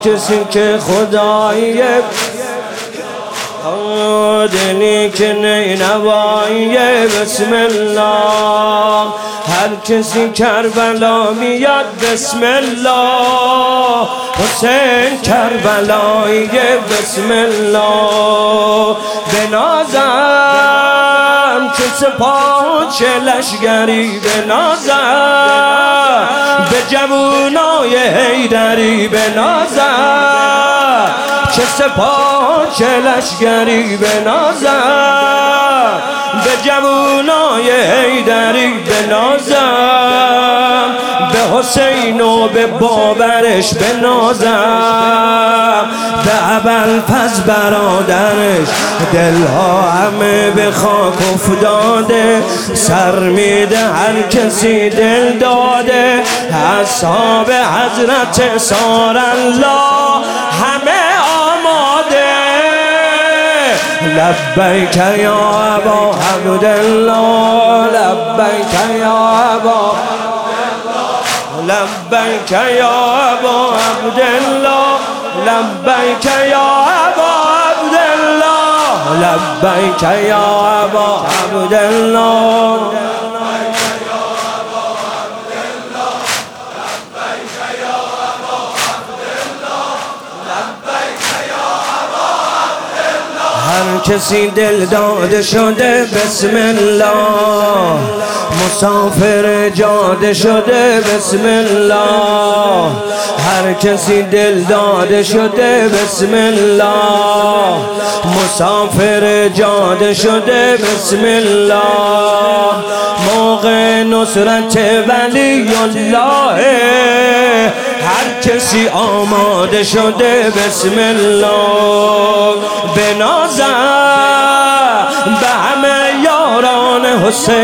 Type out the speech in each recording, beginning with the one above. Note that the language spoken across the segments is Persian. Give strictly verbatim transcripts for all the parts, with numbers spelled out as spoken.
کسی که خدایی دلی که نینوایی بسم الله. هر کسی کربلا میاد بسم الله. حسین کربلایی بسم الله. بنازم که سپاه چه لشگری، بنازم به جوانای حیدری، بنازم چه سپاه چه لشگری، بنازم به جوانای حیدری، بنازم به حسین و به باورش، بنازم به ابوالفضل برادرش. دلها همه به خاک افتاده، سر میده هر کسی دل داده. اصحاب حضرت سار الله همه آماده. لبیک یا ابا عبدالله، لبیک یا ابا، لبیک یا ابا عبدالله، لبیک یا ابا عبدالله، لبیک یا ابا عبدالله. هر کسی دل داده شده بسم الله، مسافر جاده شده بسم الله. هر کسی دل داده شده بسم الله، مسافر جاده شده بسم الله. موقع نصرت ولی الله هر کسی آماده شده بسم الله. بنازم به همه یاران حسین،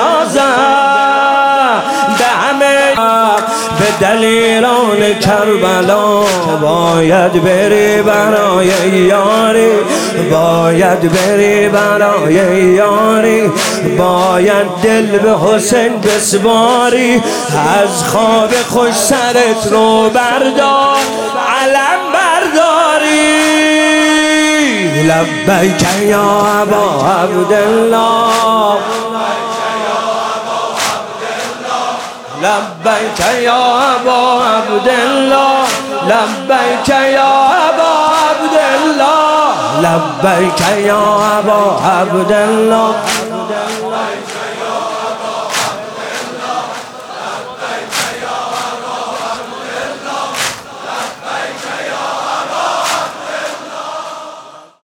بنازم به همه به دلیران کربلا. باید بری برای یاری، باید بری برای یاری، باید دل به حسین بسپاری. از خواب خوش سرت رو بردار، علم برداری. لبیک یا ابا عبدالله، لبیک یا ابا عبدالله، لبیک یا ابا عبدالله، لبیک یا ابا عبدالله.